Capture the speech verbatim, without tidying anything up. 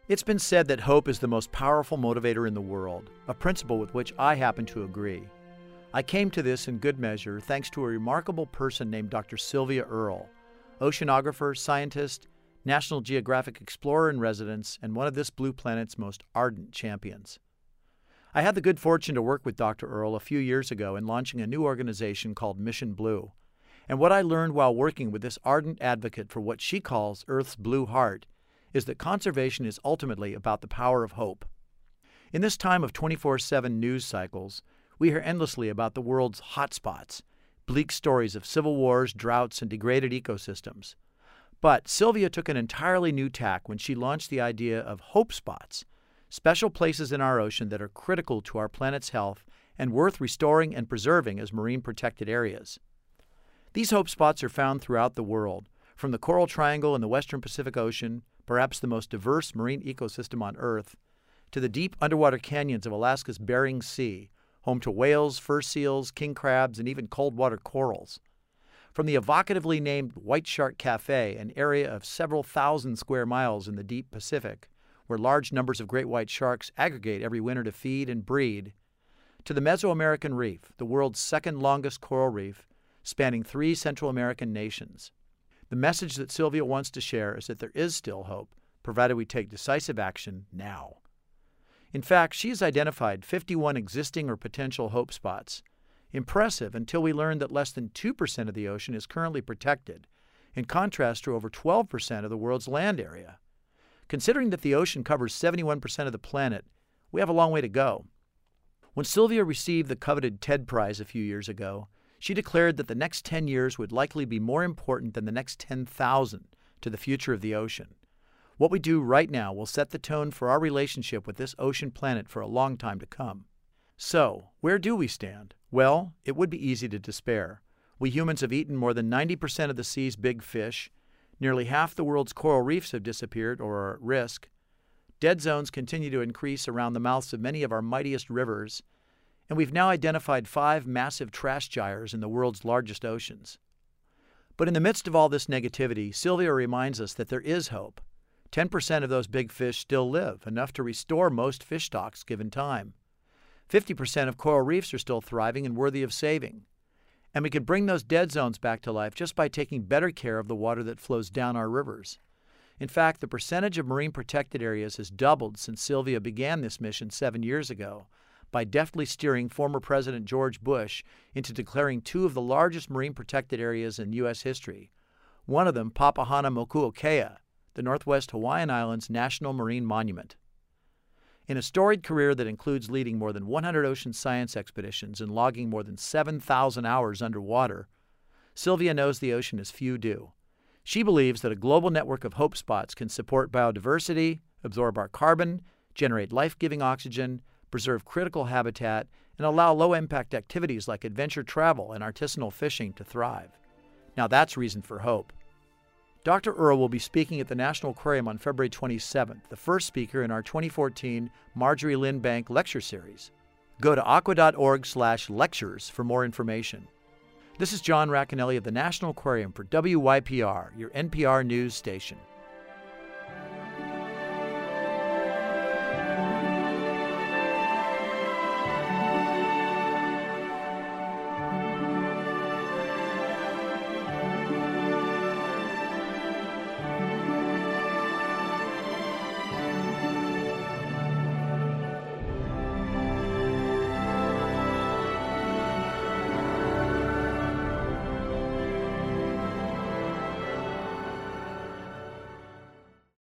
It's been said that hope is the most powerful motivator in the world, a principle with which I happen to agree. I came to this in good measure thanks to a remarkable person named Doctor Sylvia Earle, oceanographer, scientist, National Geographic explorer in residence, and one of this blue planet's most ardent champions. I had the good fortune to work with Doctor Earle a few years ago in launching a new organization called Mission Blue. And what I learned while working with this ardent advocate for what she calls Earth's blue heart is that conservation is ultimately about the power of hope. In this time of twenty-four seven news cycles, we hear endlessly about the world's hotspots, bleak stories of civil wars, droughts, and degraded ecosystems. But Sylvia took an entirely new tack when she launched the idea of hope spots, special places in our ocean that are critical to our planet's health and worth restoring and preserving as marine protected areas. These hope spots are found throughout the world, from the Coral Triangle in the western Pacific Ocean, perhaps the most diverse marine ecosystem on Earth, to the deep underwater canyons of Alaska's Bering Sea, home to whales, fur seals, king crabs, and even cold water corals. From the evocatively named White Shark Cafe, an area of several thousand square miles in the deep Pacific, where large numbers of great white sharks aggregate every winter to feed and breed, to the Mesoamerican Reef, the world's second longest coral reef, spanning three Central American nations. The message that Sylvia wants to share is that there is still hope, provided we take decisive action now. In fact, she has identified fifty-one existing or potential hope spots. Impressive until we learn that less than two percent of the ocean is currently protected, in contrast to over twelve percent of the world's land area. Considering that the ocean covers seventy-one percent of the planet, we have a long way to go. When Sylvia received the coveted TED Prize a few years ago, she declared that the next ten years would likely be more important than the next ten thousand to the future of the ocean. What we do right now will set the tone for our relationship with this ocean planet for a long time to come. So, where do we stand? Well, it would be easy to despair. We humans have eaten more than ninety percent of the sea's big fish. Nearly half the world's coral reefs have disappeared or are at risk. Dead zones continue to increase around the mouths of many of our mightiest rivers. And we've now identified five massive trash gyres in the world's largest oceans. But in the midst of all this negativity, Sylvia reminds us that there is hope. ten percent of those big fish still live, enough to restore most fish stocks given time. fifty percent of coral reefs are still thriving and worthy of saving. And we can bring those dead zones back to life just by taking better care of the water that flows down our rivers. In fact, the percentage of marine protected areas has doubled since Sylvia began this mission seven years ago, by deftly steering former President George Bush into declaring two of the largest marine protected areas in U S history, one of them Papahanaumokuakea, the Northwest Hawaiian Islands National Marine Monument. In a storied career that includes leading more than one hundred ocean science expeditions and logging more than seven thousand hours underwater, Sylvia knows the ocean as few do. She believes that a global network of hope spots can support biodiversity, absorb our carbon, generate life-giving oxygen, preserve critical habitat, and allow low-impact activities like adventure travel and artisanal fishing to thrive. Now that's reason for hope. Doctor Earle will be speaking at the National Aquarium on February twenty-seventh, the first speaker in our twenty fourteen Marjorie Lynn Bank Lecture Series. Go to aqua dot org slash lectures for more information. This is John Racanelli of the National Aquarium for W Y P R, your N P R news station.